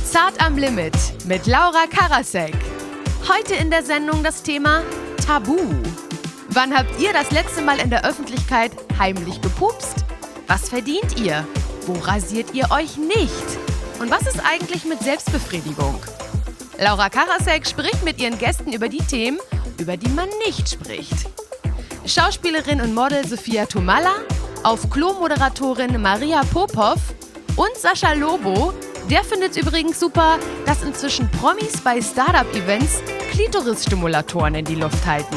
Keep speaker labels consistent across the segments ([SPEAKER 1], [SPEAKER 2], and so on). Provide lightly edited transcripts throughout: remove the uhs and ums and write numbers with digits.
[SPEAKER 1] Zart am Limit mit Laura Karasek. Heute in der Sendung das Thema Tabu. Wann habt ihr das letzte Mal in der Öffentlichkeit heimlich gepupst? Was verdient ihr? Wo rasiert ihr euch nicht? Und was ist eigentlich mit Selbstbefriedigung? Laura Karasek spricht mit ihren Gästen über die Themen, über die man nicht spricht. Schauspielerin und Model Sophia Tomalla, auf Klo-Moderatorin Maria Popov und Sascha Lobo. Der findet es übrigens super, dass inzwischen Promis bei Startup-Events Klitoris-Stimulatoren in die Luft halten.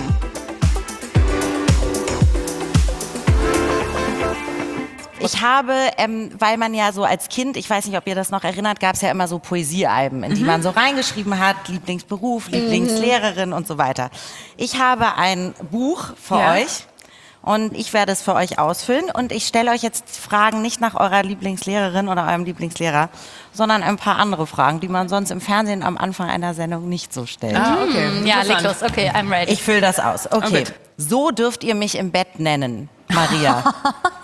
[SPEAKER 2] Ich habe, weil man ja so als Kind, ich weiß nicht, ob ihr das noch erinnert, gab es ja immer so Poesiealben, in die man so reingeschrieben hat, Lieblingsberuf, Lieblingslehrerin und so weiter. Ich habe ein Buch für euch und ich werde es für euch ausfüllen und ich stelle euch jetzt Fragen nicht nach eurer Lieblingslehrerin oder eurem Lieblingslehrer, sondern ein paar andere Fragen, die man sonst im Fernsehen am Anfang einer Sendung nicht so stellt.
[SPEAKER 3] Okay.
[SPEAKER 4] Ja, leg los. Okay, I'm ready.
[SPEAKER 2] Ich fülle das aus. Okay, so dürft ihr mich im Bett nennen, Maria.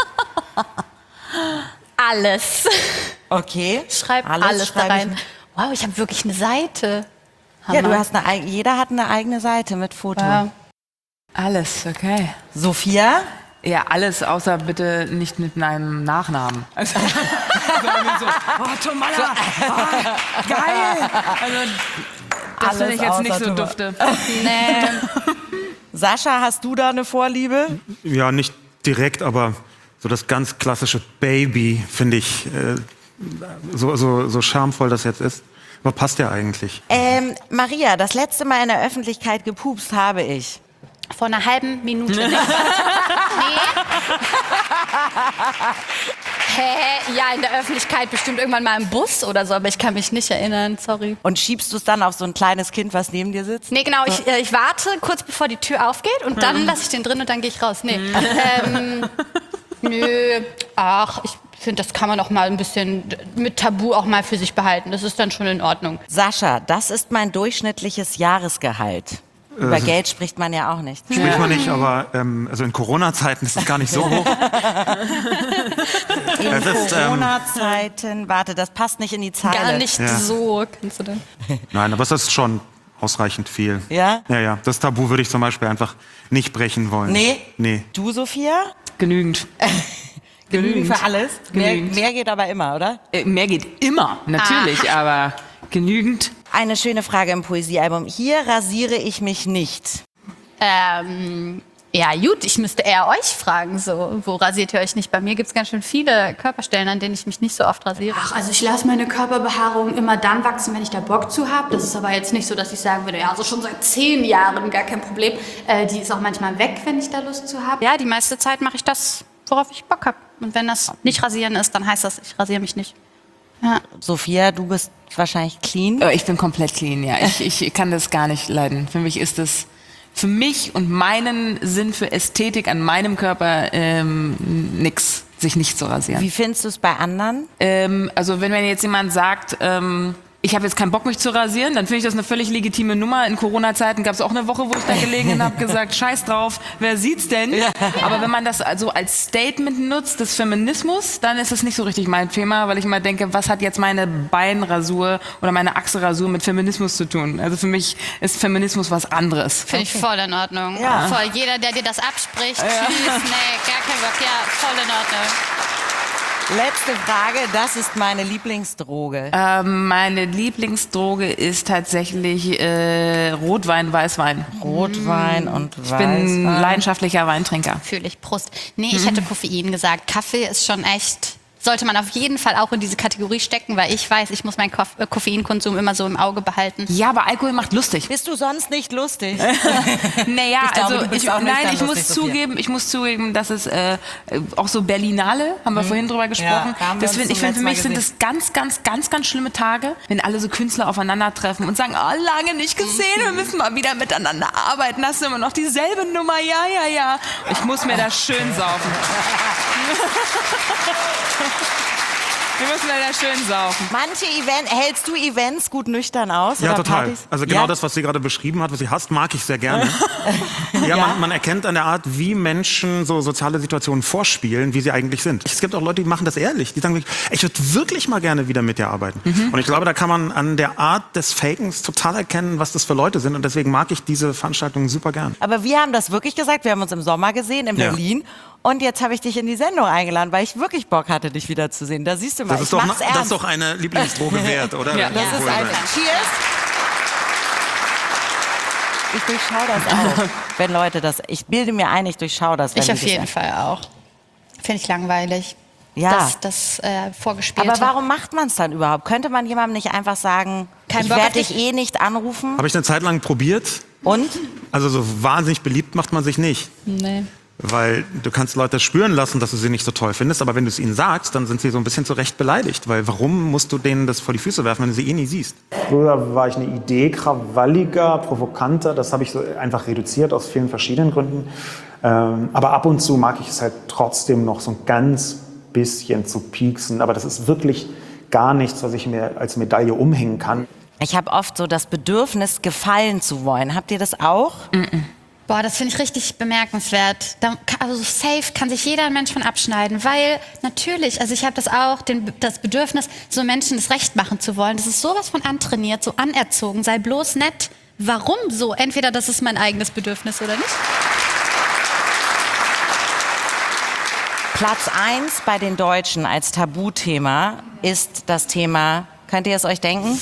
[SPEAKER 4] Alles.
[SPEAKER 2] Okay.
[SPEAKER 4] Schreib alles da rein. Wow, ich habe wirklich eine Seite.
[SPEAKER 2] Ja, du hast jeder hat eine eigene Seite mit Foto.
[SPEAKER 4] Ja.
[SPEAKER 3] Alles, okay.
[SPEAKER 2] Sophia?
[SPEAKER 3] Ja, alles, außer bitte nicht mit meinem Nachnamen. Also, so, Tomalla, geil. Also, das finde ich jetzt nicht so dufte.
[SPEAKER 4] Nee.
[SPEAKER 2] Sascha, hast du da eine Vorliebe?
[SPEAKER 5] Ja, nicht direkt, aber so das ganz klassische Baby finde ich so charmvoll das jetzt ist. Aber passt ja eigentlich.
[SPEAKER 2] Maria, das letzte Mal in der Öffentlichkeit gepupst habe ich.
[SPEAKER 4] Vor einer halben Minute. Nee. Hä? Ja, in der Öffentlichkeit bestimmt irgendwann mal im Bus oder so, aber ich kann mich nicht erinnern, sorry.
[SPEAKER 2] Und schiebst du es dann auf so ein kleines Kind, was neben dir sitzt?
[SPEAKER 4] Nee, genau, ich warte kurz bevor die Tür aufgeht und dann lasse ich den drin und dann gehe ich raus. Nee. Nö, ach, ich finde, das kann man auch mal ein bisschen mit Tabu auch mal für sich behalten. Das ist dann schon in Ordnung.
[SPEAKER 2] Sascha, das ist mein durchschnittliches Jahresgehalt. Über Geld spricht man ja auch nicht.
[SPEAKER 5] Spricht man nicht, aber also in Corona-Zeiten ist es gar nicht so hoch.
[SPEAKER 2] In Corona-Zeiten, warte, das passt nicht in die Zahl.
[SPEAKER 4] Gar nicht so, kannst du denn?
[SPEAKER 5] Nein, aber es ist schon ausreichend viel.
[SPEAKER 2] Ja?
[SPEAKER 5] Ja. Das Tabu würde ich zum Beispiel einfach nicht brechen wollen. Nee.
[SPEAKER 2] Du, Sophia?
[SPEAKER 3] Genügend.
[SPEAKER 2] Genügend für alles?
[SPEAKER 3] Genügend.
[SPEAKER 2] Mehr geht aber immer, oder?
[SPEAKER 3] Mehr geht immer, natürlich, aber genügend.
[SPEAKER 2] Eine schöne Frage im Poesiealbum. Hier rasiere ich mich nicht.
[SPEAKER 4] Ja gut, ich müsste eher euch fragen, so, wo rasiert ihr euch nicht? Bei mir gibt es ganz schön viele Körperstellen, an denen ich mich nicht so oft rasiere.
[SPEAKER 6] Ach, also ich lasse meine Körperbehaarung immer dann wachsen, wenn ich da Bock zu habe. Das ist aber jetzt nicht so, dass ich sagen würde, ja, also schon seit 10 Jahren, gar kein Problem. Die ist auch manchmal weg, wenn ich da Lust zu habe.
[SPEAKER 4] Ja, die meiste Zeit mache ich das, worauf ich Bock habe. Und wenn das nicht rasieren ist, dann heißt das, ich rasiere mich nicht. Ja.
[SPEAKER 2] Sophia, du bist wahrscheinlich clean.
[SPEAKER 3] Ich bin komplett clean, ja. Ich kann das gar nicht leiden. Für mich ist das, für mich und meinen Sinn für Ästhetik an meinem Körper nix, sich nicht zu rasieren.
[SPEAKER 2] Wie findest du es bei anderen?
[SPEAKER 3] Also wenn mir jetzt jemand sagt, ich habe jetzt keinen Bock, mich zu rasieren, dann finde ich das eine völlig legitime Nummer. In Corona-Zeiten gab es auch eine Woche, wo ich da gelegen und habe gesagt, scheiß drauf, wer sieht's denn? Ja. Aber wenn man das also als Statement nutzt, des Feminismus, dann ist das nicht so richtig mein Thema, weil ich immer denke, was hat jetzt meine Beinrasur oder meine Achselrasur mit Feminismus zu tun? Also für mich ist Feminismus was anderes.
[SPEAKER 4] Finde ich voll in Ordnung.
[SPEAKER 2] Ja.
[SPEAKER 4] Voll. Jeder, der dir das abspricht, tschüss, nee, gar kein Bock. Ja, voll in Ordnung.
[SPEAKER 2] Letzte Frage, das ist meine Lieblingsdroge.
[SPEAKER 3] Meine Lieblingsdroge ist tatsächlich Rotwein, Weißwein.
[SPEAKER 2] Rotwein und
[SPEAKER 3] Ich
[SPEAKER 2] Weißwein.
[SPEAKER 3] bin leidenschaftlicher Weintrinker.
[SPEAKER 4] Fühle ich, Prost. Nee, ich hätte Koffein gesagt. Kaffee ist schon echt, sollte man auf jeden Fall auch in diese Kategorie stecken, weil ich weiß, ich muss meinen Koffeinkonsum immer so im Auge behalten.
[SPEAKER 3] Ja, aber Alkohol macht lustig.
[SPEAKER 2] Bist du sonst nicht lustig?
[SPEAKER 3] Naja,
[SPEAKER 2] Ich glaube,
[SPEAKER 3] also
[SPEAKER 2] du bist auch nicht dann
[SPEAKER 3] ich muss zugeben, dass es auch so Berlinale, haben wir vorhin drüber gesprochen.
[SPEAKER 2] Ja, haben wir uns
[SPEAKER 3] Ich
[SPEAKER 2] zum
[SPEAKER 3] finde, für
[SPEAKER 2] letzten Mal
[SPEAKER 3] mich sind das ganz schlimme Tage, wenn alle so Künstler aufeinandertreffen und sagen, oh, lange nicht gesehen, wir müssen mal wieder miteinander arbeiten. Hast du immer noch dieselbe Nummer? Ja. Ich muss mir das schön saufen. Wir müssen leider schön saufen.
[SPEAKER 2] Hältst du Events gut nüchtern aus?
[SPEAKER 5] Ja,
[SPEAKER 2] oder
[SPEAKER 5] total.
[SPEAKER 2] Partys?
[SPEAKER 5] Also genau
[SPEAKER 2] Ja?
[SPEAKER 5] das, was sie gerade beschrieben hat, was sie hasst, mag ich sehr gerne. Ja, man erkennt an der Art, wie Menschen so soziale Situationen vorspielen, wie sie eigentlich sind. Es gibt auch Leute, die machen das ehrlich. Die sagen wirklich, ich würde wirklich mal gerne wieder mit dir arbeiten. Und ich glaube, da kann man an der Art des Fakens total erkennen, was das für Leute sind. Und deswegen mag ich diese Veranstaltungen super gern.
[SPEAKER 2] Aber wir haben das wirklich gesagt. Wir haben uns im Sommer gesehen in
[SPEAKER 5] Ja.
[SPEAKER 2] Berlin. Und jetzt habe ich dich in die Sendung eingeladen, weil ich wirklich Bock hatte, dich wiederzusehen. Da siehst du mal,
[SPEAKER 5] Das ist,
[SPEAKER 2] mach's ernst.
[SPEAKER 5] das ist doch eine Lieblingsdroge wert, oder?
[SPEAKER 3] Ja.
[SPEAKER 2] Das ist ein Cheers. Ich durchschaue das auch, wenn Leute das... Ich bilde mir ein, ich durchschaue das, wenn
[SPEAKER 4] Ich
[SPEAKER 2] die
[SPEAKER 4] auf
[SPEAKER 2] das
[SPEAKER 4] jeden Fall auch. Finde ich langweilig.
[SPEAKER 2] Ja.
[SPEAKER 4] Das Vorgespielte.
[SPEAKER 2] Aber warum macht man es dann überhaupt? Könnte man jemandem nicht einfach sagen,
[SPEAKER 4] Kein
[SPEAKER 2] ich
[SPEAKER 4] Bock
[SPEAKER 2] werde
[SPEAKER 4] auf
[SPEAKER 2] dich eh nicht anrufen?
[SPEAKER 5] Habe ich eine Zeit lang probiert.
[SPEAKER 2] Und?
[SPEAKER 5] Also so wahnsinnig beliebt macht man sich nicht.
[SPEAKER 4] Nee.
[SPEAKER 5] Weil du kannst Leute spüren lassen, dass du sie nicht so toll findest, aber wenn du es ihnen sagst, dann sind sie so ein bisschen zu Recht beleidigt. Weil warum musst du denen das vor die Füße werfen, wenn du sie eh nie siehst?
[SPEAKER 7] Früher war ich eine Idee krawalliger, provokanter. Das habe ich so einfach reduziert aus vielen verschiedenen Gründen. Aber ab und zu mag ich es halt trotzdem noch so ein ganz bisschen zu pieksen. Aber das ist wirklich gar nichts, was ich mir als Medaille umhängen kann.
[SPEAKER 2] Ich habe oft so das Bedürfnis, gefallen zu wollen. Habt ihr das auch?
[SPEAKER 4] Boah, das finde ich richtig bemerkenswert. Also safe kann sich jeder Mensch von abschneiden, weil natürlich, also ich habe das auch, das Bedürfnis, so Menschen das Recht machen zu wollen. Das ist sowas von antrainiert, so anerzogen, sei bloß nett. Warum so? Entweder das ist mein eigenes Bedürfnis oder nicht.
[SPEAKER 2] Platz 1 bei den Deutschen als Tabuthema ist das Thema, könnt ihr es euch denken?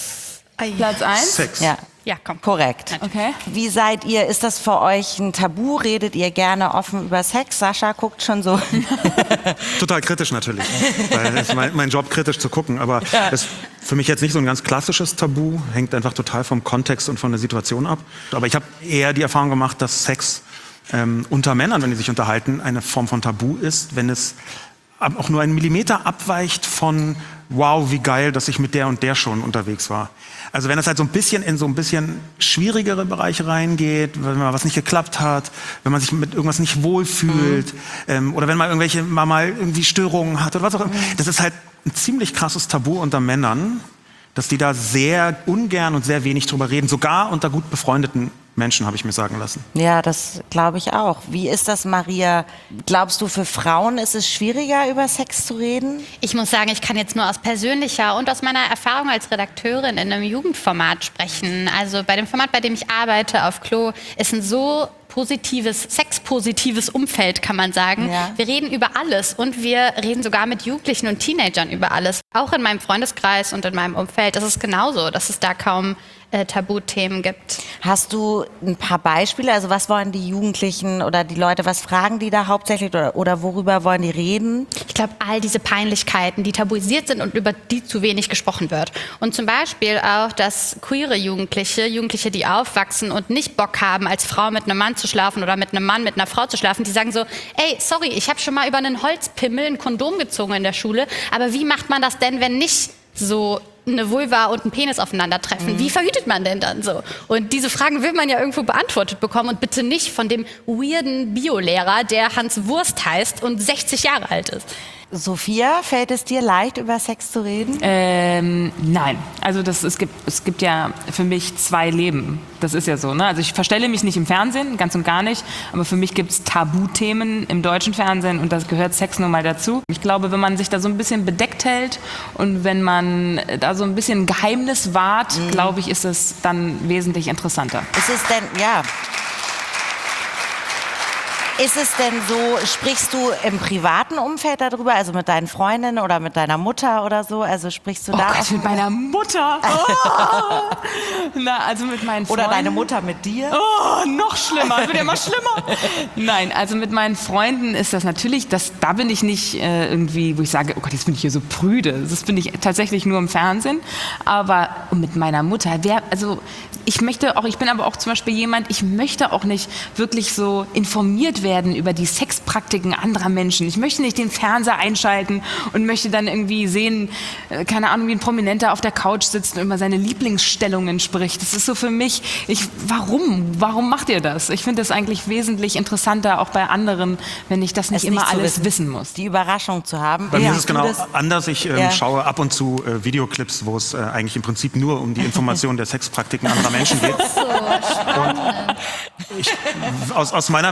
[SPEAKER 3] Platz 1?
[SPEAKER 5] Sex.
[SPEAKER 2] Ja,
[SPEAKER 4] Ja, komm.
[SPEAKER 2] korrekt.
[SPEAKER 3] Okay.
[SPEAKER 2] Wie seid ihr, ist das für euch ein Tabu? Redet ihr gerne offen über Sex? Sascha guckt schon so.
[SPEAKER 5] Total kritisch natürlich, weil es ist mein Job, kritisch zu gucken. Aber das ist für mich jetzt nicht so ein ganz klassisches Tabu, hängt einfach total vom Kontext und von der Situation ab. Aber ich habe eher die Erfahrung gemacht, dass Sex unter Männern, wenn die sich unterhalten, eine Form von Tabu ist, wenn es auch nur einen Millimeter abweicht von wow, wie geil, dass ich mit der und der schon unterwegs war. Also wenn es halt so ein bisschen in so ein bisschen schwierigere Bereiche reingeht, wenn mal was nicht geklappt hat, wenn man sich mit irgendwas nicht wohlfühlt oder wenn man mal irgendwie Störungen hat oder was auch immer. Das ist halt ein ziemlich krasses Tabu unter Männern, dass die da sehr ungern und sehr wenig drüber reden, sogar unter gut befreundeten Menschen, habe ich mir sagen lassen.
[SPEAKER 2] Ja, das glaube ich auch. Wie ist das, Maria? Glaubst du, für Frauen ist es schwieriger, über Sex zu reden?
[SPEAKER 4] Ich muss sagen, ich kann jetzt nur aus persönlicher und aus meiner Erfahrung als Redakteurin in einem Jugendformat sprechen. Also bei dem Format, bei dem ich arbeite, auf Klo, ist ein so sexpositives Umfeld, kann man sagen.
[SPEAKER 2] Ja.
[SPEAKER 4] Wir reden über alles und wir reden sogar mit Jugendlichen und Teenagern über alles. Auch in meinem Freundeskreis und in meinem Umfeld ist es genauso, dass es da kaum Tabuthemen gibt.
[SPEAKER 2] Hast du ein paar Beispiele? Also was wollen die Jugendlichen oder die Leute, was fragen die da hauptsächlich oder worüber wollen die reden?
[SPEAKER 4] Ich glaube, all diese Peinlichkeiten, die tabuisiert sind und über die zu wenig gesprochen wird. Und zum Beispiel auch, dass queere Jugendliche, die aufwachsen und nicht Bock haben, als Frau mit einem Mann zu schlafen oder mit einem Mann mit einer Frau zu schlafen, die sagen so, ey, sorry, ich habe schon mal über einen Holzpimmel ein Kondom gezogen in der Schule, aber wie macht man das denn, wenn nicht so eine Vulva und ein Penis aufeinandertreffen? Wie verhütet man denn dann so? Und diese Fragen will man ja irgendwo beantwortet bekommen und bitte nicht von dem weirden Biolehrer, der Hans Wurst heißt und 60 Jahre alt ist.
[SPEAKER 2] Sophia, fällt es dir leicht, über Sex zu reden?
[SPEAKER 3] Nein, also es gibt ja für mich zwei Leben. Das ist ja so, ne? Also ich verstelle mich nicht im Fernsehen, ganz und gar nicht, aber für mich gibt es Tabuthemen im deutschen Fernsehen und das gehört Sex nun mal dazu. Ich glaube, wenn man sich da so ein bisschen bedeckt hält und wenn man da so ein bisschen Geheimnis wahrt, glaube ich, ist es dann wesentlich interessanter.
[SPEAKER 2] Ist es denn, ja... Ist es denn so, sprichst du im privaten Umfeld darüber, also mit deinen Freundinnen oder mit deiner Mutter oder so? Also sprichst du da?
[SPEAKER 3] Gott, mit meiner Mutter. Oh. Na, also mit meinen Freunden.
[SPEAKER 2] Oder deine Mutter mit dir?
[SPEAKER 3] Oh, noch schlimmer, wird ja immer schlimmer. Nein, also mit meinen Freunden ist das natürlich, da bin ich nicht irgendwie, wo ich sage, oh Gott, jetzt bin ich hier so prüde. Das bin ich tatsächlich nur im Fernsehen. Aber mit meiner Mutter, ich bin aber auch zum Beispiel jemand, ich möchte auch nicht wirklich so informiert werden werden über die Sexpraktiken anderer Menschen. Ich möchte nicht den Fernseher einschalten und möchte dann irgendwie sehen, keine Ahnung, wie ein Prominenter auf der Couch sitzt und über seine Lieblingsstellungen spricht. Das ist so für mich, warum macht ihr das? Ich finde das eigentlich wesentlich interessanter, auch bei anderen, wenn ich das nicht immer alles wissen muss.
[SPEAKER 2] Die Überraschung zu haben.
[SPEAKER 5] Bei mir ist es genau anders. Ich schaue ab und zu Videoclips, wo es eigentlich im Prinzip nur um die Information der Sexpraktiken anderer Menschen geht. Aus meiner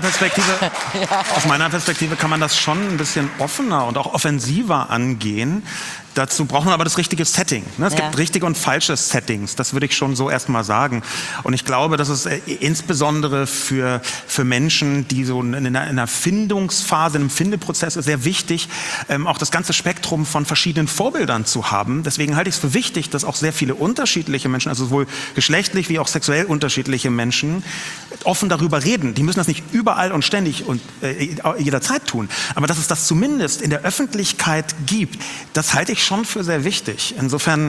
[SPEAKER 5] Perspektive kann man das schon ein bisschen offener und auch offensiver angehen. Dazu braucht man aber das richtige Setting. Ne? Es gibt richtige und falsche Settings, das würde ich schon so erstmal sagen. Und ich glaube, dass es insbesondere für Menschen, die so in einer Findungsphase, in einem Findeprozess ist, sehr wichtig, auch das ganze Spektrum von verschiedenen Vorbildern zu haben. Deswegen halte ich es für wichtig, dass auch sehr viele unterschiedliche Menschen, also sowohl geschlechtlich wie auch sexuell unterschiedliche Menschen, offen darüber reden. Die müssen das nicht überall und ständig und jederzeit tun. Aber dass es das zumindest in der Öffentlichkeit gibt, das halte ich schon für sehr wichtig. Insofern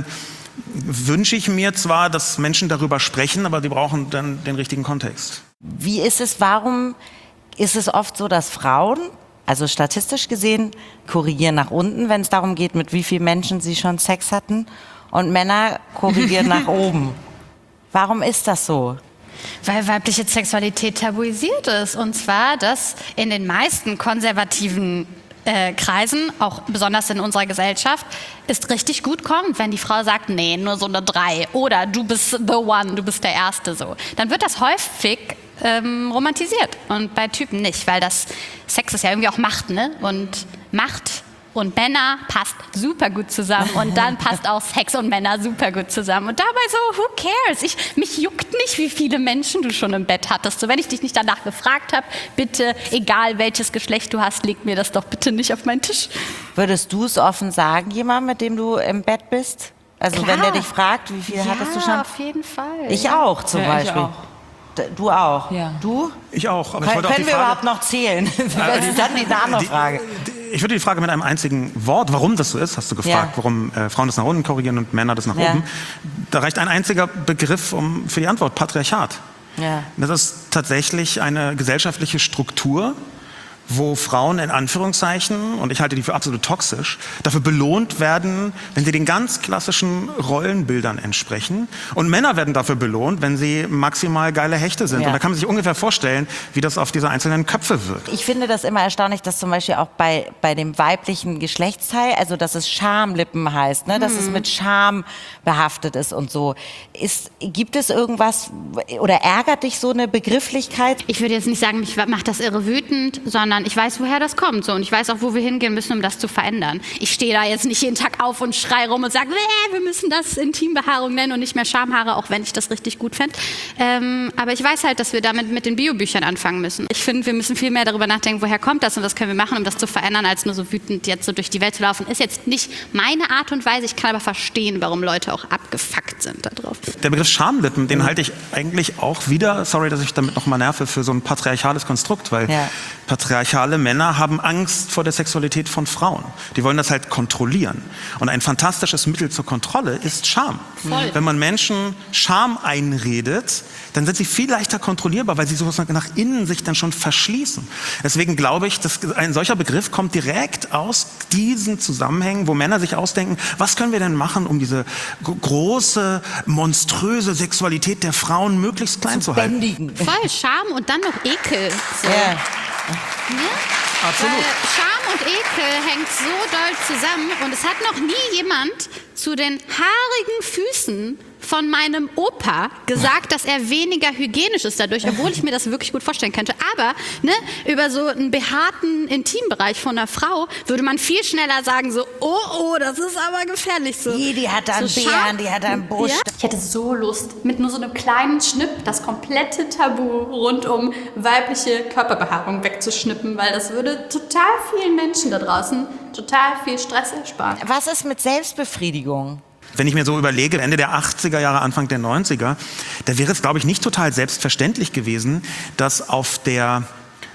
[SPEAKER 5] wünsche ich mir zwar, dass Menschen darüber sprechen, aber die brauchen dann den richtigen Kontext.
[SPEAKER 2] Wie ist es, warum ist es oft so, dass Frauen, also statistisch gesehen, korrigieren nach unten, wenn es darum geht, mit wie vielen Menschen sie schon Sex hatten, und Männer korrigieren nach oben? Warum ist das so?
[SPEAKER 4] Weil weibliche Sexualität tabuisiert ist. Und zwar, dass in den meisten konservativen Kreisen, auch besonders in unserer Gesellschaft, es richtig gut kommt, wenn die Frau sagt, nee, nur so eine 3 oder du bist the one, du bist der Erste so. Dann wird das häufig romantisiert und bei Typen nicht, weil das Sex ist ja irgendwie auch Macht, ne? Und Macht und Männer passt super gut zusammen und dann passt auch Sex und Männer super gut zusammen. Und dabei so, who cares? Mich juckt nicht, wie viele Menschen du schon im Bett hattest. So, wenn ich dich nicht danach gefragt habe, bitte, egal welches Geschlecht du hast, leg mir das doch bitte nicht auf meinen Tisch.
[SPEAKER 2] Würdest du es offen sagen, jemandem, mit dem du im Bett bist? Also
[SPEAKER 4] Klar.
[SPEAKER 2] wenn der dich fragt, wie viel hattest du schon?
[SPEAKER 4] Ja, auf jeden Fall.
[SPEAKER 2] Ich auch zum Beispiel.
[SPEAKER 3] Ich auch.
[SPEAKER 2] Du auch?
[SPEAKER 3] Ja.
[SPEAKER 2] Du?
[SPEAKER 5] Ich auch. Aber ich wollte auch
[SPEAKER 2] Können
[SPEAKER 5] die
[SPEAKER 2] wir
[SPEAKER 5] Frage,
[SPEAKER 2] überhaupt noch zählen? Das ist dann eine andere Frage.
[SPEAKER 5] Ich würde die Frage mit einem einzigen Wort, warum das so ist, hast du gefragt, warum Frauen das nach unten korrigieren und Männer das nach oben. Da reicht ein einziger Begriff für die Antwort, Patriarchat. Ja. Das ist tatsächlich eine gesellschaftliche Struktur, wo Frauen in Anführungszeichen, und ich halte die für absolut toxisch, dafür belohnt werden, wenn sie den ganz klassischen Rollenbildern entsprechen. Und Männer werden dafür belohnt, wenn sie maximal geile Hechte sind. Ja. Und da kann man sich ungefähr vorstellen, wie das auf diese einzelnen Köpfe wirkt.
[SPEAKER 2] Ich finde das immer erstaunlich, dass zum Beispiel auch bei dem weiblichen Geschlechtsteil, also dass es Schamlippen heißt, ne? Dass es mit Scham behaftet ist und so. Gibt es irgendwas oder ärgert dich so eine Begrifflichkeit?
[SPEAKER 4] Ich würde jetzt nicht sagen, mich macht das irre wütend, sondern ich weiß, woher das kommt. So. Und ich weiß auch, wo wir hingehen müssen, um das zu verändern. Ich stehe da jetzt nicht jeden Tag auf und schreie rum und sage, wir müssen das Intimbehaarung nennen und nicht mehr Schamhaare, auch wenn ich das richtig gut fände. Aber ich weiß halt, dass wir damit mit den Biobüchern anfangen müssen. Ich finde, wir müssen viel mehr darüber nachdenken, woher kommt das und was können wir machen, um das zu verändern, als nur so wütend jetzt so durch die Welt zu laufen. Ist jetzt nicht meine Art und Weise. Ich kann aber verstehen, warum Leute auch abgefuckt sind da drauf.
[SPEAKER 5] Der Begriff Schamlippen, den halte ich eigentlich auch wieder, sorry, dass ich damit nochmal nerve, für so ein patriarchales Konstrukt, weil patriarchale Männer haben Angst vor der Sexualität von Frauen. Die wollen das halt kontrollieren. Und ein fantastisches Mittel zur Kontrolle ist Scham. Voll. Wenn man Menschen Scham einredet, dann sind sie viel leichter kontrollierbar, weil sie sowas nach innen sich dann schon verschließen. Deswegen glaube ich, dass ein solcher Begriff kommt direkt aus diesen Zusammenhängen, wo Männer sich ausdenken, was können wir denn machen, um diese große, monströse Sexualität der Frauen möglichst klein zu halten.
[SPEAKER 2] Bändigen.
[SPEAKER 4] Voll Scham und dann noch Ekel. So.
[SPEAKER 2] Ja.
[SPEAKER 4] Ne?
[SPEAKER 5] Absolut.
[SPEAKER 4] Weil Scham und Ekel hängt so doll zusammen und es hat noch nie jemand zu den haarigen Füßen von meinem Opa gesagt, dass er weniger hygienisch ist dadurch, obwohl ich mir das wirklich gut vorstellen könnte. Aber über so einen behaarten Intimbereich von einer Frau würde man viel schneller sagen so, oh, das ist aber gefährlich. So.
[SPEAKER 2] Die hat da einen
[SPEAKER 4] so
[SPEAKER 2] Bären, die hat da einen Busch.
[SPEAKER 6] Ja? Ich hätte so Lust, mit nur so einem kleinen Schnipp das komplette Tabu rund um weibliche Körperbehaarung wegzuschnippen, weil das würde total vielen Menschen da draußen total viel Stress ersparen.
[SPEAKER 2] Was ist mit Selbstbefriedigung?
[SPEAKER 5] Wenn ich mir so überlege, Ende der 80er Jahre, Anfang der 90er, da wäre es, glaube ich, nicht total selbstverständlich gewesen, dass auf der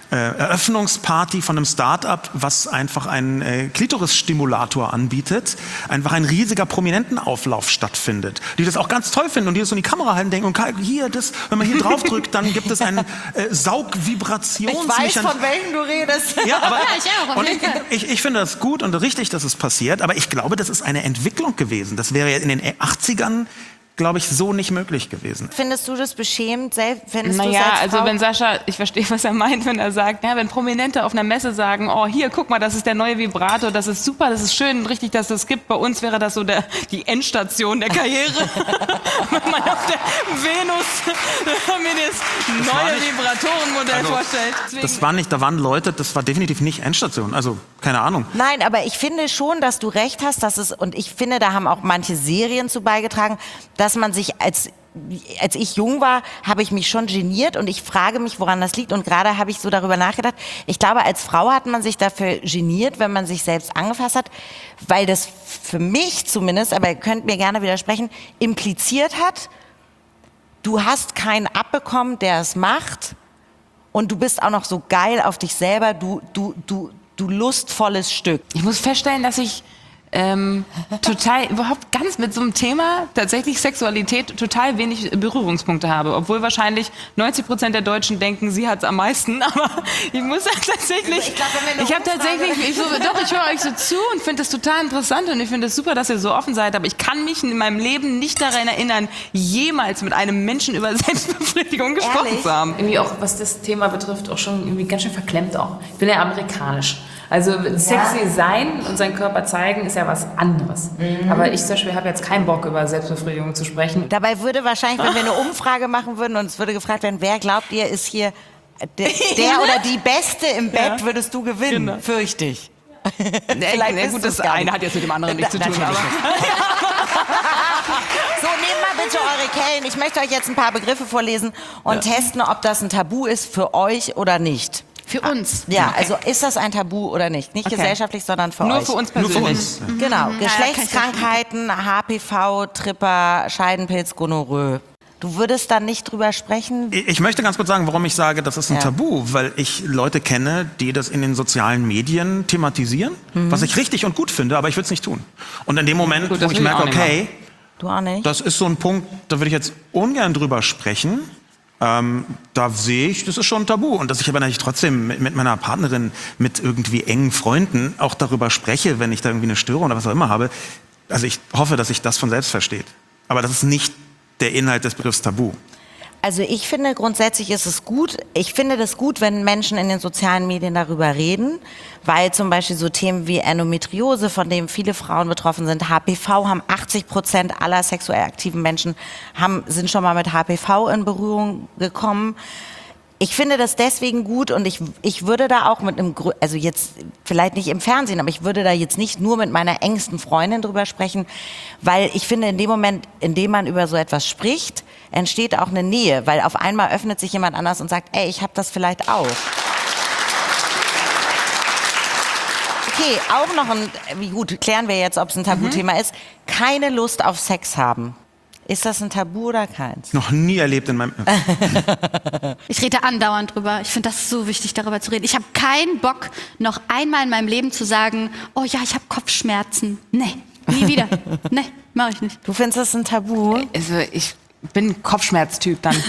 [SPEAKER 5] Eröffnungsparty von einem Start-up, was einfach einen Klitorisstimulator anbietet, einfach ein riesiger Prominentenauflauf stattfindet. Die das auch ganz toll finden und die das so in die Kamera halten und denken, okay, hier, das, wenn man hier drauf drückt, dann gibt es einen Saugvibrationsmechanismus.
[SPEAKER 2] Ich weiß, von welchem du redest.
[SPEAKER 5] Ja, aber
[SPEAKER 4] ich auch.
[SPEAKER 5] und ich finde das gut und richtig, dass es passiert, aber ich glaube, das ist eine Entwicklung gewesen. Das wäre in den 80ern, glaube ich, so nicht möglich gewesen.
[SPEAKER 2] Findest du das beschämend?
[SPEAKER 3] Naja, also wenn Sascha, ich verstehe, was er meint, wenn er sagt, ja, wenn Prominente auf einer Messe sagen, oh, hier, guck mal, das ist der neue Vibrator, das ist super, das ist schön und richtig, dass es das gibt. Bei uns wäre das so die Endstation der Karriere. Wenn man auf der Venus mir das neue Vibratorenmodell vorstellt. Deswegen.
[SPEAKER 5] Da waren Leute, das war definitiv nicht Endstation, also keine Ahnung.
[SPEAKER 2] Nein, aber ich finde schon, dass du recht hast, und ich finde, da haben auch manche Serien zu beigetragen, dass man sich als ich jung war, habe ich mich schon geniert und ich frage mich, woran das liegt. Und gerade habe ich so darüber nachgedacht. Ich glaube, als Frau hat man sich dafür geniert, wenn man sich selbst angefasst hat, weil das für mich zumindest, aber ihr könnt mir gerne widersprechen, impliziert hat, du hast keinen abbekommen, der es macht und du bist auch noch so geil auf dich selber, du lustvolles Stück.
[SPEAKER 3] Ich muss feststellen, dass ich total überhaupt ganz mit so einem Thema tatsächlich Sexualität total wenig Berührungspunkte habe, obwohl wahrscheinlich 90% der Deutschen denken, sie hat's am meisten, aber ich muss sagen, tatsächlich, ich höre euch so zu und finde das total interessant und ich finde es super, dass ihr so offen seid, aber ich kann mich in meinem Leben nicht daran erinnern, jemals mit einem Menschen über Selbstbefriedigung gesprochen zu haben.
[SPEAKER 8] Irgendwie auch, was das Thema betrifft, auch schon irgendwie ganz schön verklemmt auch. Ich bin ja amerikanisch. Also sexy sein und seinen Körper zeigen ist ja was anderes. Aber ich zum Beispiel habe jetzt keinen Bock, über Selbstbefriedigung zu sprechen.
[SPEAKER 2] Dabei würde wahrscheinlich, wenn wir eine Umfrage machen würden und es würde gefragt werden, wer glaubt ihr ist hier der oder die Beste im Bett, würdest du gewinnen,
[SPEAKER 3] Genau.
[SPEAKER 2] fürchte ich.
[SPEAKER 3] Vielleicht gut, das eine hat jetzt mit dem anderen nichts zu tun. Aber
[SPEAKER 2] So, nehmt mal bitte eure Kellen. Ich möchte euch jetzt ein paar Begriffe vorlesen und testen, ob das ein Tabu ist für euch oder nicht.
[SPEAKER 4] Für uns.
[SPEAKER 2] Ja, also ist das ein Tabu oder nicht? Nicht gesellschaftlich, sondern für euch.
[SPEAKER 3] nur für uns persönlich.
[SPEAKER 2] Genau, Geschlechtskrankheiten, HPV, Tripper, Scheidenpilz, Gonorrhoe. Du würdest da nicht drüber sprechen?
[SPEAKER 5] Ich möchte ganz kurz sagen, warum ich sage, das ist ein Tabu, weil ich Leute kenne, die das in den sozialen Medien thematisieren, was ich richtig und gut finde, aber ich würde es nicht tun. Und in dem Moment, wo ich merke, okay,
[SPEAKER 2] Du auch nicht?
[SPEAKER 5] das ist so ein Punkt, da würde ich jetzt ungern drüber sprechen. Da sehe ich, das ist schon ein Tabu. Und dass ich aber natürlich trotzdem mit meiner Partnerin, mit irgendwie engen Freunden auch darüber spreche, wenn ich da irgendwie eine Störung oder was auch immer habe. Also ich hoffe, dass sich das von selbst versteht. Aber das ist nicht der Inhalt des Begriffs Tabu.
[SPEAKER 2] Also ich finde, grundsätzlich ist es gut. Ich finde das gut, wenn Menschen in den sozialen Medien darüber reden, weil zum Beispiel so Themen wie Endometriose, von dem viele Frauen betroffen sind, HPV, haben 80% aller sexuell aktiven Menschen sind schon mal mit HPV in Berührung gekommen. Ich finde das deswegen gut und ich würde da auch also jetzt vielleicht nicht im Fernsehen, aber ich würde da jetzt nicht nur mit meiner engsten Freundin drüber sprechen, weil ich finde, in dem Moment, in dem man über so etwas spricht, entsteht auch eine Nähe, weil auf einmal öffnet sich jemand anders und sagt, ey, ich habe das vielleicht auch. Okay, auch noch gut, klären wir jetzt, ob es ein Tabuthema ist, keine Lust auf Sex haben. Ist das ein Tabu oder keins?
[SPEAKER 5] Noch nie erlebt in meinem...
[SPEAKER 4] Ich rede andauernd drüber. Ich finde das so wichtig, darüber zu reden. Ich habe keinen Bock, noch einmal in meinem Leben zu sagen, oh ja, ich habe Kopfschmerzen. Nee, nie wieder. Nee, mache ich nicht.
[SPEAKER 2] Du findest das ein Tabu?
[SPEAKER 3] Also ich bin ein Kopfschmerztyp dann.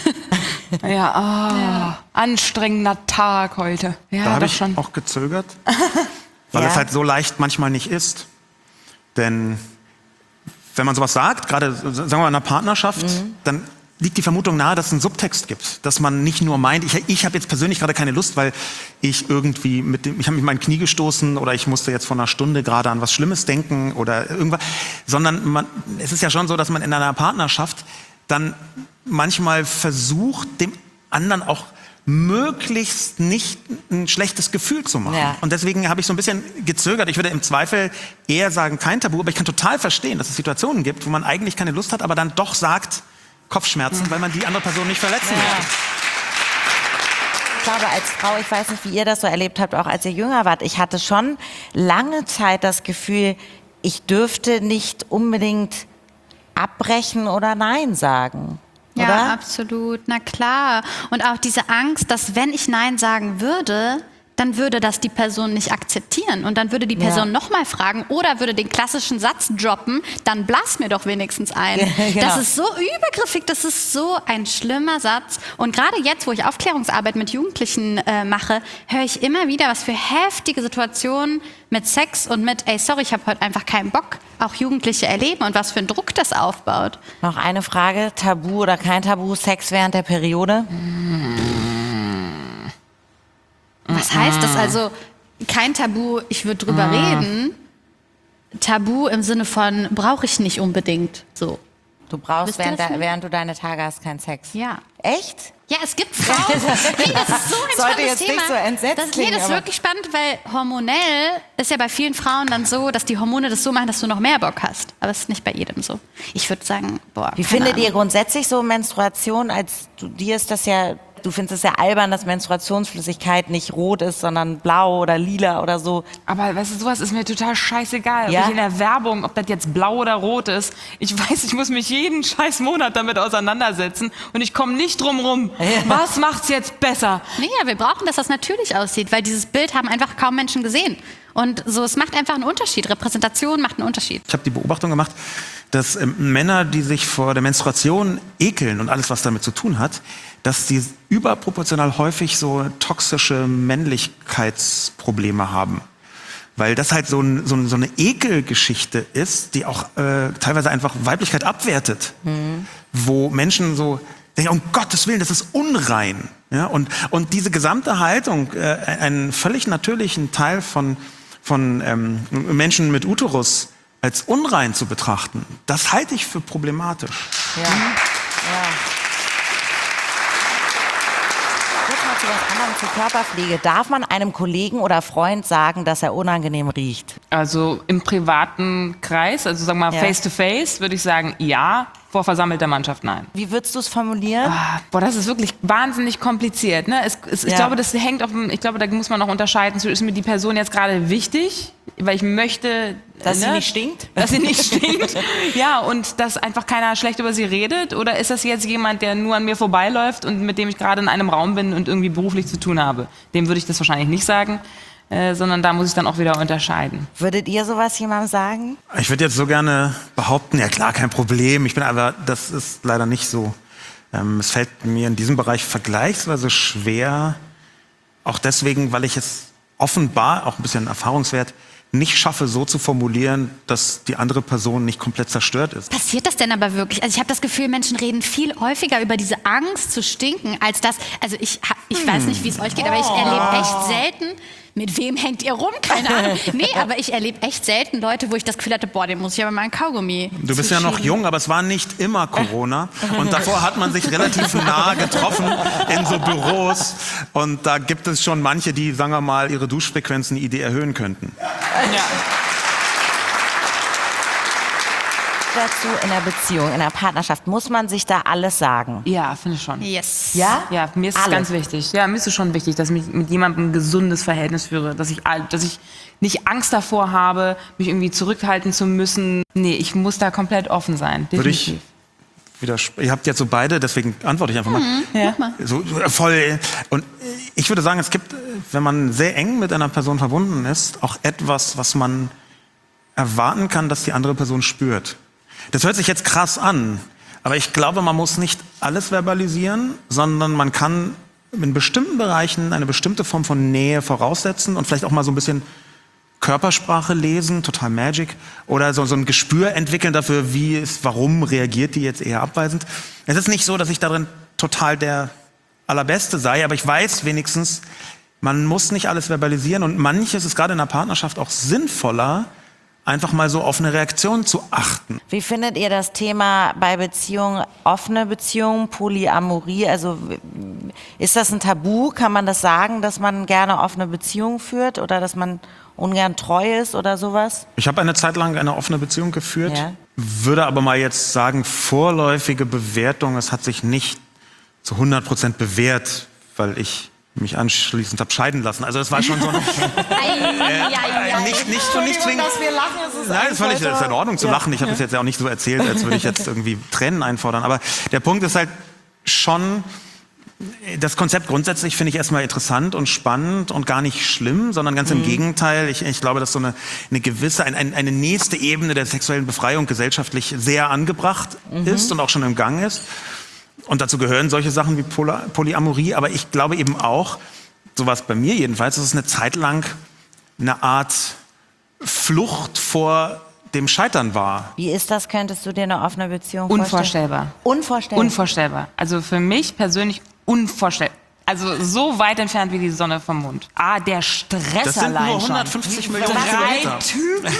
[SPEAKER 3] Anstrengender Tag heute. Ja,
[SPEAKER 5] Da habe
[SPEAKER 3] doch
[SPEAKER 5] ich
[SPEAKER 3] schon.
[SPEAKER 5] auch gezögert, weil
[SPEAKER 2] Ja.
[SPEAKER 5] es halt so leicht manchmal nicht ist. Denn wenn man sowas sagt, gerade sagen wir mal in einer Partnerschaft, dann liegt die Vermutung nahe, dass es einen Subtext gibt. Dass man nicht nur meint, ich habe jetzt persönlich gerade keine Lust, weil ich irgendwie ich habe mich mein Knie gestoßen oder ich musste jetzt vor einer Stunde gerade an was Schlimmes denken oder irgendwas. Sondern es ist ja schon so, dass man in einer Partnerschaft dann manchmal versucht, dem anderen auch möglichst nicht ein schlechtes Gefühl zu machen.
[SPEAKER 2] Ja.
[SPEAKER 5] Und deswegen habe ich so ein bisschen gezögert. Ich würde im Zweifel eher sagen, kein Tabu, aber ich kann total verstehen, dass es Situationen gibt, wo man eigentlich keine Lust hat, aber dann doch sagt, Kopfschmerzen, weil man die andere Person nicht verletzen möchte.
[SPEAKER 2] Ich glaube, als Frau, ich weiß nicht, wie ihr das so erlebt habt, auch als ihr jünger wart, ich hatte schon lange Zeit das Gefühl, ich dürfte nicht unbedingt abbrechen oder Nein sagen.
[SPEAKER 4] Ja,
[SPEAKER 2] oder?
[SPEAKER 4] Absolut, na klar. Und auch diese Angst, dass wenn ich Nein sagen würde, dann würde das die Person nicht akzeptieren. Und dann würde die Person nochmal fragen oder würde den klassischen Satz droppen, dann blass mir doch wenigstens ein.
[SPEAKER 2] Genau.
[SPEAKER 4] Das ist so übergriffig, das ist so ein schlimmer Satz. Und gerade jetzt, wo ich Aufklärungsarbeit mit Jugendlichen mache, höre ich immer wieder, was für heftige Situationen mit Sex und mit, ey, sorry, ich habe heute einfach keinen Bock, auch Jugendliche erleben und was für einen Druck das aufbaut.
[SPEAKER 2] Noch eine Frage, Tabu oder kein Tabu, Sex während der Periode?
[SPEAKER 4] Was heißt das? Also kein Tabu, ich würde drüber reden. Tabu im Sinne von, brauche ich nicht unbedingt. So.
[SPEAKER 2] Du brauchst,
[SPEAKER 4] Wisst ihr das nicht?
[SPEAKER 2] während du deine Tage hast, keinen Sex.
[SPEAKER 4] Ja.
[SPEAKER 2] Echt?
[SPEAKER 4] Ja, es gibt Frauen. Hey, das ist so ein
[SPEAKER 2] Sollte
[SPEAKER 4] spannendes
[SPEAKER 2] jetzt
[SPEAKER 4] Thema.
[SPEAKER 2] nicht so entsetzt
[SPEAKER 4] das
[SPEAKER 2] klingen,
[SPEAKER 4] ist
[SPEAKER 2] aber-
[SPEAKER 4] wirklich spannend, weil hormonell ist ja bei vielen Frauen dann so, dass die Hormone das so machen, dass du noch mehr Bock hast. Aber es ist nicht bei jedem so. Ich würde sagen, boah.
[SPEAKER 2] Wie
[SPEAKER 4] keine
[SPEAKER 2] findet
[SPEAKER 4] Ahnung.
[SPEAKER 2] ihr grundsätzlich so Menstruation? Dir ist das ja, du findest es ja albern, dass Menstruationsflüssigkeit nicht rot ist, sondern blau oder lila oder so.
[SPEAKER 3] Aber weißt du, sowas ist mir total scheißegal.
[SPEAKER 2] Ja?
[SPEAKER 3] Ob ich in der Werbung, ob das jetzt blau oder rot ist. Ich weiß, ich muss mich jeden scheiß Monat damit auseinandersetzen und ich komme nicht drum rum. Was macht's jetzt besser?
[SPEAKER 4] Nee, ja, wir brauchen, dass das natürlich aussieht, weil dieses Bild haben einfach kaum Menschen gesehen. Und so, es macht einfach einen Unterschied. Repräsentation macht einen Unterschied.
[SPEAKER 5] Ich habe die Beobachtung gemacht, dass Männer, die sich vor der Menstruation ekeln und alles, was damit zu tun hat, dass die überproportional häufig so toxische Männlichkeitsprobleme haben. Weil das halt so eine Ekelgeschichte ist, die auch teilweise einfach Weiblichkeit abwertet. Wo Menschen so denken, um Gottes Willen, das ist unrein. Ja? Und diese gesamte Haltung, einen völlig natürlichen Teil von Menschen mit Uterus als unrein zu betrachten, das halte ich für problematisch.
[SPEAKER 2] Ja. Kurz mal zu was anderem, zur Körperpflege. Darf man einem Kollegen oder Freund sagen, dass er unangenehm riecht?
[SPEAKER 3] Also im privaten Kreis, also sagen wir mal
[SPEAKER 2] Ja.
[SPEAKER 3] face to face, würde ich sagen, ja. Vor versammelter Mannschaft, nein.
[SPEAKER 2] Wie würdest du es formulieren?
[SPEAKER 3] Boah, das ist wirklich wahnsinnig kompliziert. Ne? Ich
[SPEAKER 2] Ja.
[SPEAKER 3] glaube, das hängt auf ich glaube, da muss man noch unterscheiden. Ist mir die Person jetzt gerade wichtig, weil ich möchte,
[SPEAKER 2] Dass sie nicht stinkt?
[SPEAKER 3] Dass sie nicht stinkt. Ja, und dass einfach keiner schlecht über sie redet? Oder ist das jetzt jemand, der nur an mir vorbeiläuft und mit dem ich gerade in einem Raum bin und irgendwie beruflich zu tun habe? Dem würde ich das wahrscheinlich nicht sagen, sondern da muss ich dann auch wieder unterscheiden.
[SPEAKER 2] Würdet ihr sowas jemandem sagen?
[SPEAKER 5] Ich würde jetzt so gerne behaupten, ja klar, kein Problem. Das ist leider nicht so. Es fällt mir in diesem Bereich vergleichsweise schwer, auch deswegen, weil ich es offenbar, auch ein bisschen Erfahrungswert, nicht schaffe, so zu formulieren, dass die andere Person nicht komplett zerstört ist.
[SPEAKER 4] Passiert das denn aber wirklich? Also ich habe das Gefühl, Menschen reden viel häufiger über diese Angst zu stinken, als das. Also ich weiß nicht, wie es euch geht, aber ich erlebe echt selten. Mit wem hängt ihr rum? Keine Ahnung. Nee, aber ich erlebe echt selten Leute, wo ich das Gefühl hatte, boah, dem muss ich aber mal einen Kaugummi
[SPEAKER 5] Du bist ja noch
[SPEAKER 4] zuschieben.
[SPEAKER 5] jung, aber es war nicht immer Corona. Und davor hat man sich relativ nah getroffen in so Büros. Und da gibt es schon manche, die, sagen wir mal, ihre Duschfrequenzen erhöhen könnten.
[SPEAKER 2] Dazu in der Beziehung, in der Partnerschaft, muss man sich da alles sagen?
[SPEAKER 3] Ja, finde ich schon.
[SPEAKER 4] Yes.
[SPEAKER 2] Ja?
[SPEAKER 3] Ja, mir ist es
[SPEAKER 2] Alles.
[SPEAKER 3] ganz wichtig. Ja, mir ist es schon wichtig, dass ich mit jemandem ein gesundes Verhältnis führe. Dass ich nicht Angst davor habe, mich irgendwie zurückhalten zu müssen. Nee, ich muss da komplett offen sein.
[SPEAKER 5] Würde ich
[SPEAKER 3] Definitiv.
[SPEAKER 5] Ihr habt jetzt so beide, deswegen antworte ich einfach mal.
[SPEAKER 3] Ja.
[SPEAKER 5] So voll. Und ich würde sagen, es gibt, wenn man sehr eng mit einer Person verbunden ist, auch etwas, was man erwarten kann, dass die andere Person spürt. Das hört sich jetzt krass an, aber ich glaube, man muss nicht alles verbalisieren, sondern man kann in bestimmten Bereichen eine bestimmte Form von Nähe voraussetzen und vielleicht auch mal so ein bisschen Körpersprache lesen, total Magic, oder so ein Gespür entwickeln dafür, warum reagiert die jetzt eher abweisend. Es ist nicht so, dass ich darin total der Allerbeste sei, aber ich weiß wenigstens, man muss nicht alles verbalisieren und manches ist gerade in der Partnerschaft auch sinnvoller, einfach mal so auf eine Reaktion zu achten.
[SPEAKER 2] Wie findet ihr das Thema bei Beziehungen, offene Beziehungen, Polyamorie? Also ist das ein Tabu? Kann man das sagen, dass man gerne offene Beziehungen führt oder dass man ungern treu ist oder sowas?
[SPEAKER 5] Ich habe eine Zeit lang eine offene Beziehung geführt,
[SPEAKER 2] Ja.
[SPEAKER 5] würde aber mal jetzt sagen, vorläufige Bewertung, es hat sich nicht zu 100% bewährt, weil ich mich anschließend habe scheiden lassen. Also das war schon so ein, nicht zwingend.
[SPEAKER 2] wir lachen, es ist
[SPEAKER 5] Nein, das ist in Ordnung zu lachen. Ich habe es jetzt ja auch nicht so erzählt, als würde ich jetzt irgendwie Tränen einfordern. Aber der Punkt ist halt, schon, das Konzept grundsätzlich finde ich erstmal interessant und spannend und gar nicht schlimm, sondern ganz im Gegenteil. Ich glaube, dass so eine gewisse, eine nächste Ebene der sexuellen Befreiung gesellschaftlich sehr angebracht ist und auch schon im Gang ist. Und dazu gehören solche Sachen wie Polyamorie, aber ich glaube eben auch, so war es bei mir jedenfalls, dass es eine Zeit lang eine Art Flucht vor dem Scheitern war.
[SPEAKER 2] Wie ist das? Könntest du dir eine offene Beziehung
[SPEAKER 3] Unvorstellbar.
[SPEAKER 2] Unvorstellbar?
[SPEAKER 3] Unvorstellbar. Also für mich persönlich unvorstellbar. Also so weit entfernt wie die Sonne vom Mond. Der Stress
[SPEAKER 5] Das sind
[SPEAKER 3] allein
[SPEAKER 5] nur
[SPEAKER 3] schon.
[SPEAKER 5] 150 Millionen
[SPEAKER 3] 3
[SPEAKER 5] Kilometer.
[SPEAKER 3] Typen.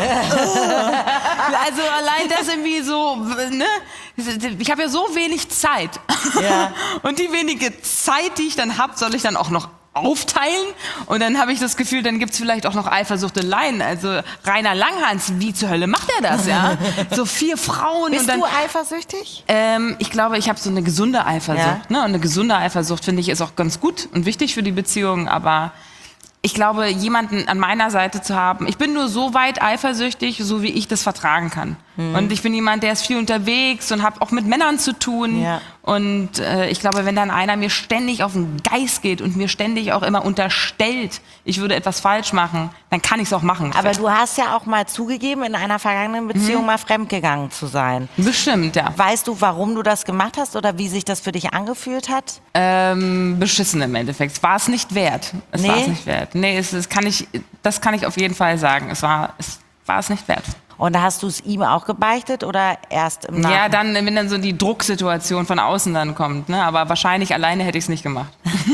[SPEAKER 3] Also allein das irgendwie so, ne? Ich habe ja so wenig Zeit.
[SPEAKER 2] Ja.
[SPEAKER 3] Und die wenige Zeit, die ich dann habe, soll ich dann auch noch aufteilen und dann habe ich das Gefühl, dann gibt's vielleicht auch noch Eifersuchteleien. Also Rainer Langhans, wie zur Hölle macht er das, ja? So 4 Frauen.
[SPEAKER 2] Bist
[SPEAKER 3] und dann,
[SPEAKER 2] du eifersüchtig?
[SPEAKER 3] ich glaube, ich habe so eine gesunde Eifersucht.
[SPEAKER 2] Ja.
[SPEAKER 3] Ne? Und eine gesunde Eifersucht, finde ich, ist auch ganz gut und wichtig für die Beziehung, aber ich glaube, jemanden an meiner Seite zu haben, ich bin nur so weit eifersüchtig, so wie ich das vertragen kann. Und ich bin jemand, der ist viel unterwegs und habe auch mit Männern zu tun.
[SPEAKER 2] Ja.
[SPEAKER 3] Und ich glaube, wenn dann einer mir ständig auf den Geist geht und mir ständig auch immer unterstellt, ich würde etwas falsch machen, dann kann ich es auch machen.
[SPEAKER 2] Aber du hast ja auch mal zugegeben, in einer vergangenen Beziehung mal fremdgegangen zu sein.
[SPEAKER 3] Bestimmt, ja.
[SPEAKER 2] Weißt du, warum du das gemacht hast oder wie sich das für dich angefühlt hat?
[SPEAKER 3] Beschissen im Endeffekt. Es war es nicht wert. Es war es nicht wert. Nee, das kann ich auf jeden Fall sagen. Es war es nicht wert.
[SPEAKER 2] Und hast du es ihm auch gebeichtet oder erst im Nachhinein?
[SPEAKER 3] Ja, dann, wenn dann so die Drucksituation von außen dann kommt. Ne? Aber wahrscheinlich alleine hätte ich es nicht gemacht.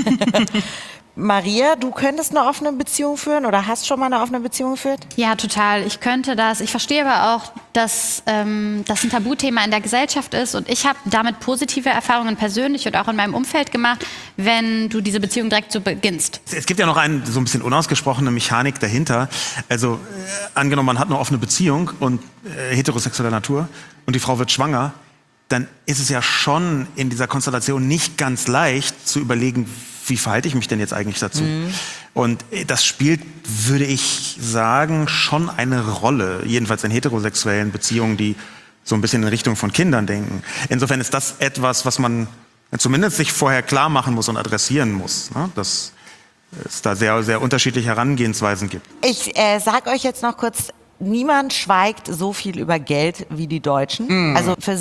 [SPEAKER 2] Maria, du könntest eine offene Beziehung führen oder hast schon mal eine offene Beziehung geführt?
[SPEAKER 4] Ja, total. Ich könnte das. Ich verstehe aber auch, dass das ein Tabuthema in der Gesellschaft ist. Und ich habe damit positive Erfahrungen persönlich und auch in meinem Umfeld gemacht, wenn du diese Beziehung direkt so beginnst.
[SPEAKER 5] Es gibt ja noch eine so ein bisschen unausgesprochene Mechanik dahinter. Also angenommen, man hat eine offene Beziehung und heterosexueller Natur und die Frau wird schwanger, dann ist es ja schon in dieser Konstellation nicht ganz leicht zu überlegen, wie verhalte ich mich denn jetzt eigentlich dazu? Und das spielt, würde ich sagen, schon eine Rolle, jedenfalls in heterosexuellen Beziehungen, die so ein bisschen in Richtung von Kindern denken. Insofern ist das etwas, was man zumindest sich vorher klar machen muss und adressieren muss, ne? Dass es da sehr, sehr unterschiedliche Herangehensweisen gibt.
[SPEAKER 2] Ich sag euch jetzt noch kurz, niemand schweigt so viel über Geld wie die Deutschen. Also für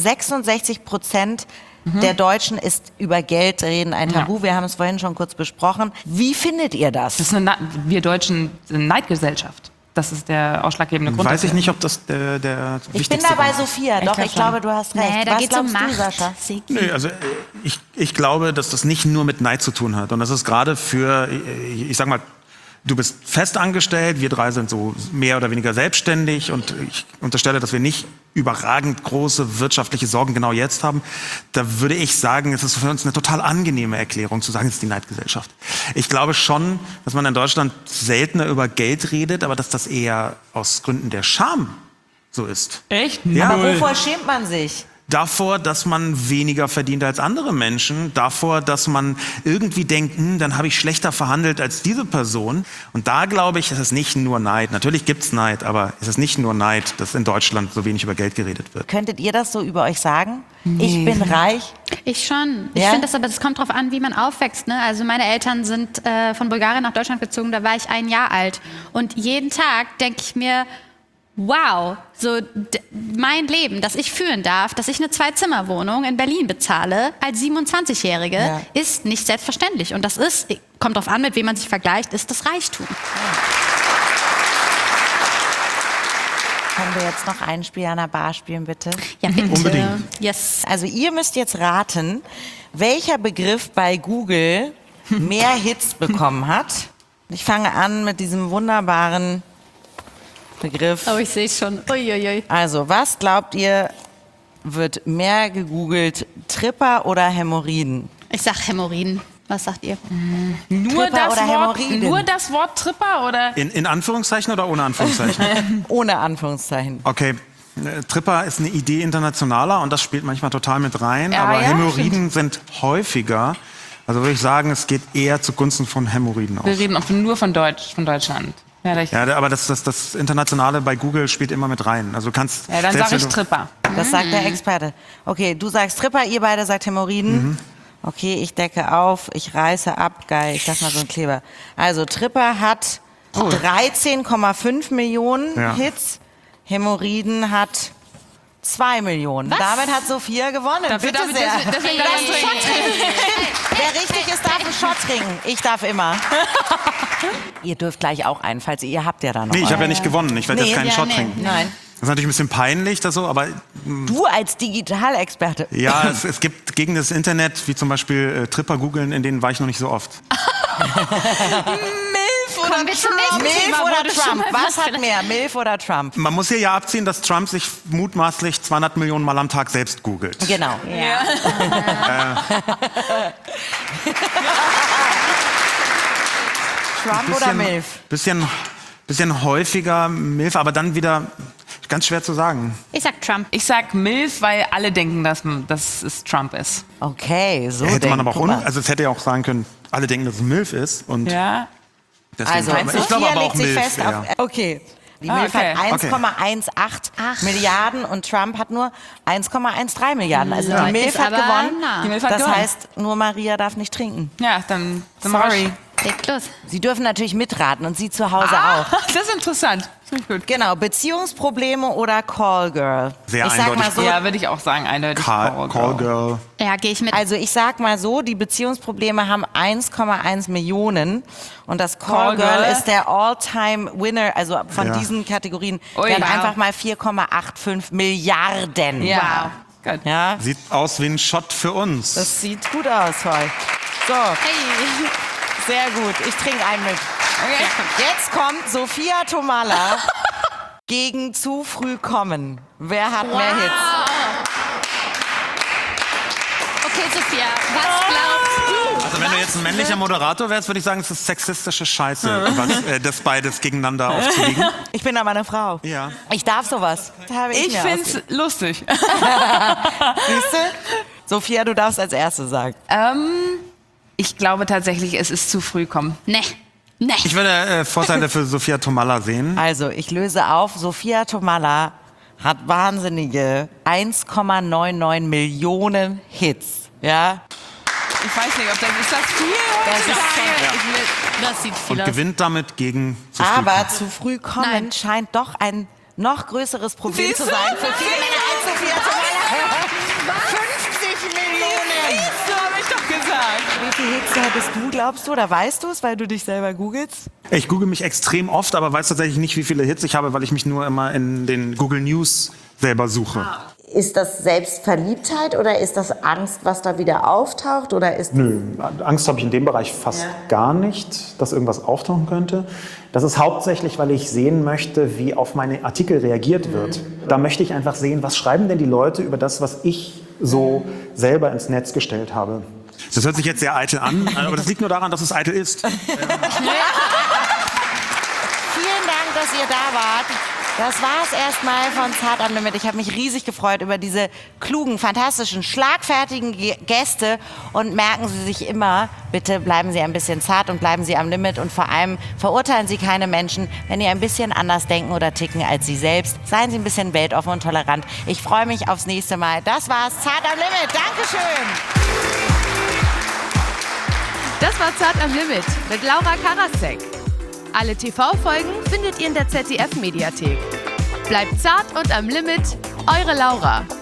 [SPEAKER 2] 66% der Deutschen ist über Geld reden ein Tabu.
[SPEAKER 3] Ja.
[SPEAKER 2] Wir haben es vorhin schon kurz besprochen. Wie findet ihr das?
[SPEAKER 3] Das ist wir Deutschen sind eine Neidgesellschaft. Das ist der ausschlaggebende Grund.
[SPEAKER 5] Weiß ich
[SPEAKER 3] dafür.
[SPEAKER 5] nicht, ob das der
[SPEAKER 2] Ich bin
[SPEAKER 5] wichtigste
[SPEAKER 2] dabei,
[SPEAKER 5] Grund ist.
[SPEAKER 2] Sophia. Doch, ich glaube, du hast recht.
[SPEAKER 4] Nee, da
[SPEAKER 2] Was
[SPEAKER 4] geht es um
[SPEAKER 2] glaubst du,
[SPEAKER 4] Macht.
[SPEAKER 2] Sascha?
[SPEAKER 5] Nee, also ich glaube, dass das nicht nur mit Neid zu tun hat. Und das ist gerade für, ich sag mal, du bist festangestellt, wir 3 sind so mehr oder weniger selbstständig und ich unterstelle, dass wir nicht überragend große wirtschaftliche Sorgen genau jetzt haben. Da würde ich sagen, es ist für uns eine total angenehme Erklärung zu sagen, es ist die Neidgesellschaft. Ich glaube schon, dass man in Deutschland seltener über Geld redet, aber dass das eher aus Gründen der Scham so ist.
[SPEAKER 3] Echt?
[SPEAKER 5] Ja.
[SPEAKER 2] Aber wovor schämt man sich?
[SPEAKER 5] Davor, dass man weniger verdient als andere Menschen, davor, dass man irgendwie denkt, dann habe ich schlechter verhandelt als diese Person. Und da glaube ich, ist es nicht nur Neid. Natürlich gibt's Neid, aber es ist nicht nur Neid, dass in Deutschland so wenig über Geld geredet wird.
[SPEAKER 2] Könntet ihr das so über euch sagen? Ich bin reich.
[SPEAKER 4] Ich schon. Ich
[SPEAKER 2] Ja?
[SPEAKER 4] finde das aber, es kommt drauf an, wie man aufwächst. Ne? Also meine Eltern sind von Bulgarien nach Deutschland gezogen, da war ich 1 Jahr alt. Und jeden Tag denke ich mir, wow, so mein Leben, das ich führen darf, dass ich eine 2-Zimmer-Wohnung in Berlin bezahle als 27-Jährige,
[SPEAKER 2] Ja.
[SPEAKER 4] ist nicht selbstverständlich. Und das ist, kommt drauf an, mit wem man sich vergleicht, ist das Reichtum.
[SPEAKER 2] Können wir jetzt noch ein Spiel an der Bar spielen, bitte?
[SPEAKER 4] Ja, bitte.
[SPEAKER 5] Unbedingt.
[SPEAKER 4] Yes.
[SPEAKER 2] Also ihr müsst jetzt raten, welcher Begriff bei Google mehr Hits bekommen hat. Ich fange an mit diesem wunderbaren Begriff.
[SPEAKER 4] Oh, ich sehe es schon. Uiuiui.
[SPEAKER 2] Also, was glaubt ihr, wird mehr gegoogelt? Tripper oder Hämorrhoiden?
[SPEAKER 4] Ich sag Hämorrhoiden. Was sagt ihr?
[SPEAKER 3] Nur
[SPEAKER 2] Tripper oder Hämorrhoiden?
[SPEAKER 3] Nur das Wort Tripper oder?
[SPEAKER 5] In Anführungszeichen oder ohne Anführungszeichen?
[SPEAKER 2] Ohne Anführungszeichen.
[SPEAKER 5] Okay, Tripper ist eine Idee internationaler und das spielt manchmal total mit rein.
[SPEAKER 3] Ja,
[SPEAKER 5] aber
[SPEAKER 3] ja,
[SPEAKER 5] Hämorrhoiden sind häufiger. Also würde ich sagen, es geht eher zugunsten von Hämorrhoiden aus.
[SPEAKER 3] Wir reden auch nur von Deutschland.
[SPEAKER 5] Ja, aber das Internationale bei Google spielt immer mit rein. Also du kannst.
[SPEAKER 3] Ja, dann
[SPEAKER 5] selbst
[SPEAKER 3] sage
[SPEAKER 5] wenn
[SPEAKER 3] ich
[SPEAKER 5] du-
[SPEAKER 3] Tripper.
[SPEAKER 2] Das sagt der Experte. Okay, du sagst Tripper, ihr beide sagt Hämorrhoiden. Okay, ich decke auf, ich reiße ab. Geil, ich dachte mal so ein Kleber. Also Tripper hat 13,5 Millionen
[SPEAKER 5] Ja.
[SPEAKER 2] Hits. Hämorrhoiden hat 2 Millionen. Damit hat Sophia gewonnen. Bitte sehr.
[SPEAKER 3] Deswegen
[SPEAKER 2] Darfst du Shot trinken? Wer richtig ist, darf einen Shot trinken. Ich darf immer. Ihr dürft gleich auch einen, falls ihr habt ja da noch.
[SPEAKER 5] Nee, ich habe ja
[SPEAKER 2] einen.
[SPEAKER 5] nicht gewonnen. Ich werde jetzt keinen Shot trinken.
[SPEAKER 2] Nein.
[SPEAKER 5] Das ist natürlich ein bisschen peinlich, das so, aber
[SPEAKER 2] Du als Digitalexperte.
[SPEAKER 5] ja, es gibt gegen das Internet, wie zum Beispiel Tripper googeln, in denen war ich noch nicht so oft.
[SPEAKER 2] Milf oder
[SPEAKER 4] Kommen wir zum nächsten
[SPEAKER 2] Milf
[SPEAKER 4] Thema, wo
[SPEAKER 2] oder
[SPEAKER 4] du schon
[SPEAKER 2] Trump?
[SPEAKER 4] mal
[SPEAKER 2] Was hat mehr, Milf oder Trump?
[SPEAKER 5] Man muss hier ja abziehen, dass Trump sich mutmaßlich 200 Millionen Mal am Tag selbst googelt.
[SPEAKER 2] Genau. Trump oder Milf?
[SPEAKER 5] Bisschen häufiger Milf, aber dann wieder ganz schwer zu sagen.
[SPEAKER 4] Ich sag Trump.
[SPEAKER 3] Ich sag Milf, weil alle denken, dass es Trump ist.
[SPEAKER 2] Okay, so
[SPEAKER 5] Hätte man aber auch,
[SPEAKER 2] guck mal.
[SPEAKER 5] also es hätte ja auch sagen können, alle denken, dass es Milf ist. Und
[SPEAKER 3] Ja.
[SPEAKER 5] deswegen,
[SPEAKER 2] Also,
[SPEAKER 5] ich glaube
[SPEAKER 2] Sophia
[SPEAKER 5] aber auch
[SPEAKER 2] legt sich
[SPEAKER 5] Milf.
[SPEAKER 2] fest
[SPEAKER 5] Ja.
[SPEAKER 2] auf... Okay. Die
[SPEAKER 3] Ah,
[SPEAKER 2] Milf
[SPEAKER 3] okay.
[SPEAKER 2] hat 1,18 Milliarden und Trump hat nur 1,13 Milliarden. Also die
[SPEAKER 4] Leute,
[SPEAKER 2] Milf
[SPEAKER 4] ist
[SPEAKER 2] hat
[SPEAKER 4] aber
[SPEAKER 2] gewonnen.
[SPEAKER 4] nah.
[SPEAKER 3] Die Milf hat
[SPEAKER 2] Das
[SPEAKER 3] gewonnen.
[SPEAKER 2] heißt, nur Maria darf nicht trinken.
[SPEAKER 3] Ja, dann
[SPEAKER 2] Sorry.
[SPEAKER 4] Leg los.
[SPEAKER 2] Sie dürfen natürlich mitraten und Sie zu Hause auch.
[SPEAKER 3] Das ist interessant. Finde ich gut.
[SPEAKER 2] Genau, Beziehungsprobleme oder Callgirl.
[SPEAKER 5] Sehr
[SPEAKER 2] ich sag
[SPEAKER 5] eindeutig.
[SPEAKER 2] mal so,
[SPEAKER 3] Ja, würde ich auch sagen, eindeutig.
[SPEAKER 5] Call Girl.
[SPEAKER 4] Ja, gehe ich mit.
[SPEAKER 2] also ich sag mal so, die Beziehungsprobleme haben 1,1 Millionen und das Callgirl
[SPEAKER 3] Callgirl
[SPEAKER 2] ist der All-Time-Winner, also von
[SPEAKER 5] Ja.
[SPEAKER 2] diesen Kategorien.
[SPEAKER 3] Ui,
[SPEAKER 2] der hat
[SPEAKER 3] wow.
[SPEAKER 2] einfach mal 4,85 Milliarden.
[SPEAKER 3] Ja. Gut.
[SPEAKER 2] Ja,
[SPEAKER 5] Sieht aus wie ein Shot für uns.
[SPEAKER 2] das sieht gut aus, voll. So,
[SPEAKER 4] Hey.
[SPEAKER 2] sehr gut. Ich trinke einen mit.
[SPEAKER 3] Okay.
[SPEAKER 2] Jetzt kommt Sophia Tomalla gegen Zu früh kommen. Wer hat mehr Hits?
[SPEAKER 4] Okay, Sophia, was glaubst du?
[SPEAKER 5] Also wenn du jetzt ein männlicher Moderator wärst, würde ich sagen, es ist sexistische Scheiße, das beides gegeneinander aufzuwiegen.
[SPEAKER 2] Ich bin aber eine Frau.
[SPEAKER 5] Ja.
[SPEAKER 2] Ich darf sowas. Das habe
[SPEAKER 3] Ich
[SPEAKER 2] mir
[SPEAKER 3] finde es lustig.
[SPEAKER 2] Siehst du? Sophia, du darfst als Erste sagen.
[SPEAKER 3] Ich glaube tatsächlich, es ist zu früh kommen.
[SPEAKER 4] Nee.
[SPEAKER 5] Ich würde Vorteile für Sophia Tomalla sehen.
[SPEAKER 2] Also, ich löse auf. Sophia Tomalla hat wahnsinnige 1,99 Millionen Hits. Ja?
[SPEAKER 3] Ich weiß nicht, ob das ist das viel.
[SPEAKER 2] Das ist
[SPEAKER 4] Das sieht viel
[SPEAKER 5] Und
[SPEAKER 4] aus.
[SPEAKER 5] gewinnt damit gegen zu früh.
[SPEAKER 2] Aber zu früh kommen
[SPEAKER 4] Nein.
[SPEAKER 2] scheint doch ein noch größeres Problem
[SPEAKER 3] Siehst
[SPEAKER 2] zu
[SPEAKER 3] du?
[SPEAKER 2] sein für viele Männer als Sophia Tomalla. 50 Millionen!
[SPEAKER 3] So habe ich doch gesagt.
[SPEAKER 2] Wie viele Hits hattest du, glaubst du? Oder weißt du es, weil du dich selber googelst?
[SPEAKER 5] Ich google mich extrem oft, aber weiß tatsächlich nicht, wie viele Hits ich habe, weil ich mich nur immer in den Google News selber suche.
[SPEAKER 9] Ist das Selbstverliebtheit oder ist das Angst, was da wieder auftaucht? Oder ist
[SPEAKER 7] Nö, Angst habe ich in dem Bereich fast gar nicht, dass irgendwas auftauchen könnte. Das ist hauptsächlich, weil ich sehen möchte, wie auf meine Artikel reagiert wird. Da möchte ich einfach sehen, was schreiben denn die Leute über das, was ich so selber ins Netz gestellt habe.
[SPEAKER 5] Das hört sich jetzt sehr eitel an, aber das liegt nur daran, dass es eitel ist.
[SPEAKER 2] Vielen Dank, dass ihr da wart. Das war's erstmal von Zart am Limit. Ich habe mich riesig gefreut über diese klugen, fantastischen, schlagfertigen Gäste. Und merken Sie sich immer, bitte bleiben Sie ein bisschen zart und bleiben Sie am Limit. Und vor allem verurteilen Sie keine Menschen, wenn die ein bisschen anders denken oder ticken als Sie selbst. Seien Sie ein bisschen weltoffen und tolerant. Ich freue mich aufs nächste Mal. Das war's, Zart am Limit. Dankeschön.
[SPEAKER 1] Das war Zart am Limit mit Laura Karasek. Alle TV-Folgen findet ihr in der ZDF-Mediathek. Bleibt zart und am Limit, eure Laura.